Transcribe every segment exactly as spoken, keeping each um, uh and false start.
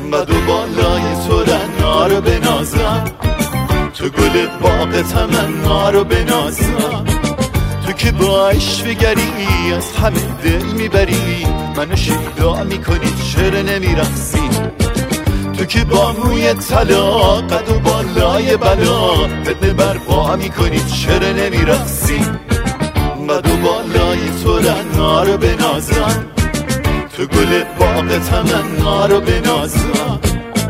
قد و بالای تو رنا رو بنازم، تو گل باغ تمنا رو بنازم. تو که با عشقگری از همه دل میبری، منو شیدا میکنی چرا نمیرقصی؟ تو که با موی طلا قد و بالای بلا فتنه برپا میکنی چرا نمیرقصی؟ قد و بالای تو رنا رو بنازم، تو گل باغ تمنا رو بنازم.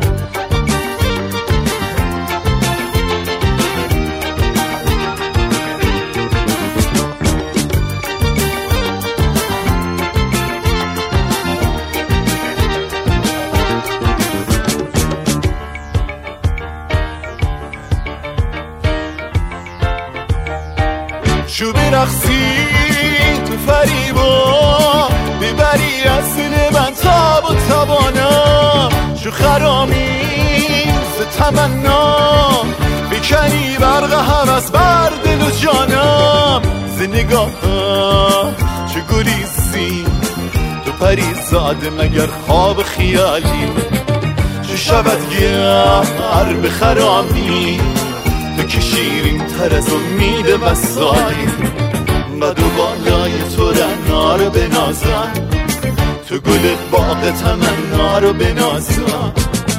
شو برقصی تو فریبا، ببری از دل من تاب و توانا. شو خرامی ز تمنا، بکنی برق هوس بر دل و جانم. ز نگاه چه گریزی تو پریزاده، مگر خواب خیالی؟ چه شود گر بخرامی، تو که شیرین تر از امید وصالی. قد و بالای تو رنا رو بنازم، تو گل باغ تمنا رو بنازم.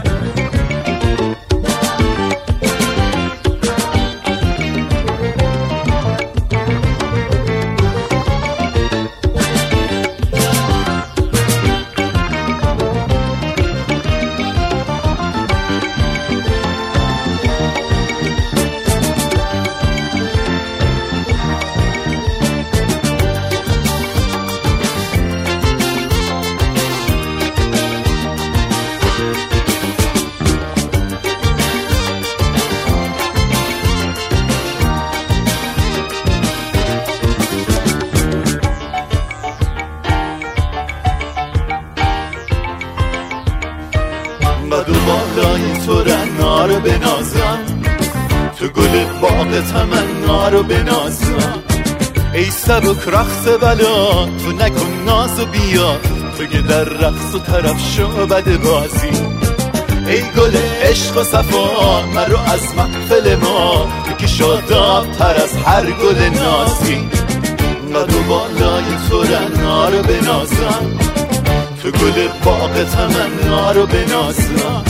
قد و بالای تو رنا رو بنازم، تو گل باغ تمنا رو بنازم. ای سبک رقص بلا تو نکن ناز و بیا، تو که در رقص و طرف شو بد بازی. ای گل عشق و صفا مرو از محفل ما، تو که شاداب تر از هر گل نازی. قد و بالای تو رنا رو بنازم، تو گل باغ تمنا رو بنازم.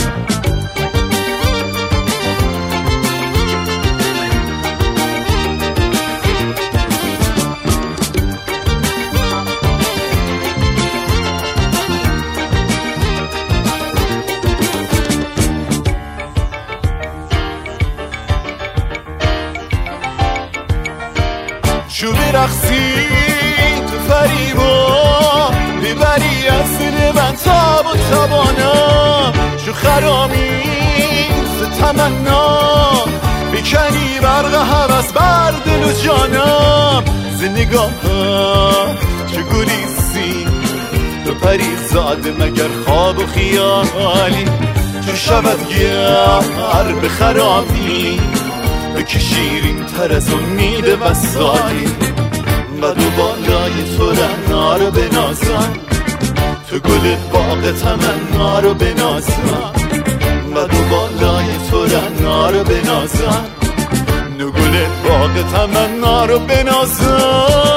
شو برقصی تو فریبا، ببری از دل من تاب و توانا. شو خرامی ز تمنا، بکنی برق هوس بر دل و جانم. ز نگاه چه گریزی تو پریزاده، مگر خواب و خیالی؟ چو شود گر بخرامی، تو که شیرین تر از امید وصالی. قد و بالای تو رنا رو بنازم، تو گل باغ تمنا رو بنازم. قد و بالای تو رنا رو بنازم، تو گل باغ تمنا رو بنازم.